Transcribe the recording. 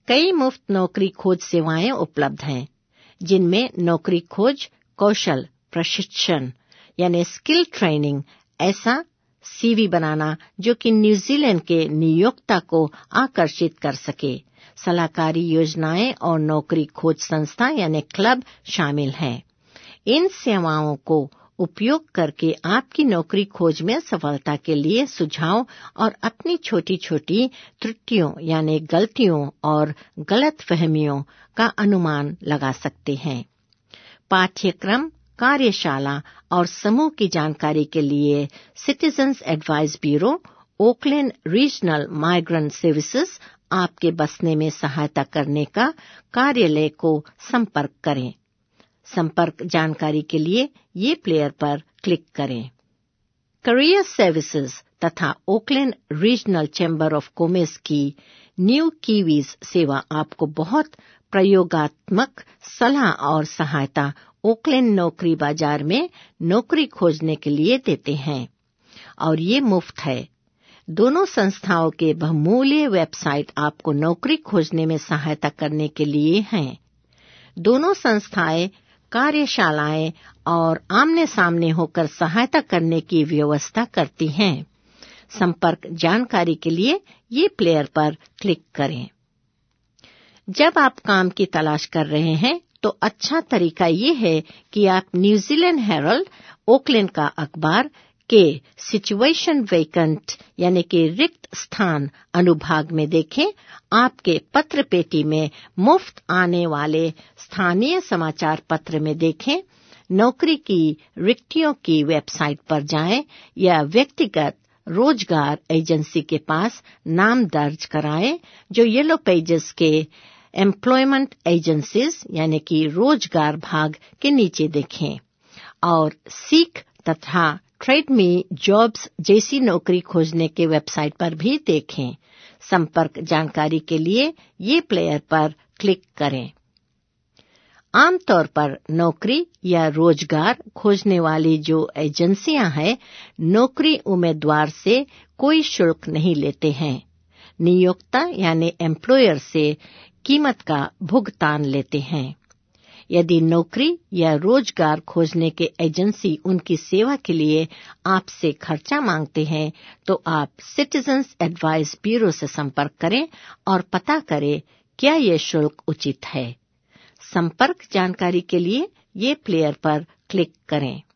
कई मुफ्त नौकरी खोज सेवाएं उपलब्ध हैं, जिनमें नौकरी खोज, कौशल प्रशिक्षण यानी स्किल ट्रेनिंग, ऐसा सीवी बनाना जो कि न्यूजीलैंड के नियोक्ता को आकर्षित कर सके, सलाहकारी योजनाएं और नौकरी खोज संस्था यानी क्लब शामिल हैं। इन सेवाओं को उपयोग करके आपकी नौकरी खोज में सफलता के लिए सुझाव और अपनी छोटी-छोटी त्रुटियों यानी गलतियों और गलतफहमियों का अनुमान लगा सकते हैं। पाठ्यक्रम, कार्यशाला और समूह की जानकारी के लिए citizens advice bureau, Auckland regional migrant services आपके बसने में सहायता करने का कार्यालय को संपर्क करें। संपर्क जानकारी के लिए ये प्लेयर पर क्लिक करें। करियर सर्विसेज तथा Auckland regional chamber of commerce की न्यू कीवीज सेवा आपको बहुत प्रयोगात्मक सलाह और सहायता ओकलैंड नौकरी बाजार में नौकरी खोजने के लिए देते हैं और ये मुफ्त है। दोनों संस्थाओं के बहुमूल्य वेबसाइट आपको नौकरी खोजने में सहायता करने के लिए हैं। दोनों संस्थाएं कार्यशालाएं और आमने सामने होकर सहायता करने की व्यवस्था करती हैं। संपर्क जानकारी के लिए ये प्लेयर पर क्लिक करें। जब आप काम की तलाश कर रहे हैं तो अच्छा तरीका ये है कि आप न्यूजीलैंड हेराल्ड, ओकलैंड का अखबार के सिचुएशन वैकेंट यानी कि रिक्त स्थान अनुभाग में देखें। आपके पत्र पेटी में मुफ्त आने वाले स्थानीय समाचार पत्र में देखें। नौकरी की रिक्तियों की वेबसाइट पर जाएं या व्यक्तिगत रोजगार एजेंसी के पास नाम दर्ज कराएं जो येलो पेजेस के एम्प्लॉयमेंट एजेंसीज यानी कि रोजगार भाग के नीचे देखें और सीख तथा ट्रेड में जॉब्स जैसी नौकरी खोजने के वेबसाइट पर भी देखें। संपर्क जानकारी के लिए ये प्लेयर पर क्लिक करें। आमतौर पर नौकरी या रोजगार खोजने वाली जो एजेंसियां हैं, नौकरी उम्मीदवार से कोई शुल्क नहीं लेते हैं। नियोक्ता यानी एम्प्लॉयर से कीमत का भुगतान लेते हैं। यदि नौकरी या रोजगार खोजने के एजेंसी उनकी सेवा के लिए आपसे खर्चा मांगते हैं तो आप सिटीजन्स एडवाइस ब्यूरो से संपर्क करें और पता करें क्या ये शुल्क उचित है। संपर्क जानकारी के लिए ये प्लेयर पर क्लिक करें।